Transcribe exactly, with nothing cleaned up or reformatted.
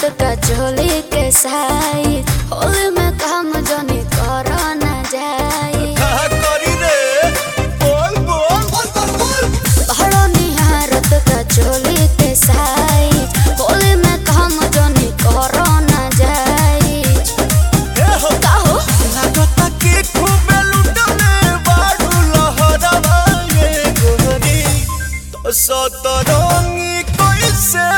का चोली के साई होली में काम जनी करो ना जाई करी रे बोल बोल बोल बोल बड़ो निहारत का चोली के साई होली में काम जनी करो ना जाई ए हो काहो लागत कि खूब लुटने बाडू लहरवा ये गोरी तो सतरंगी कैसे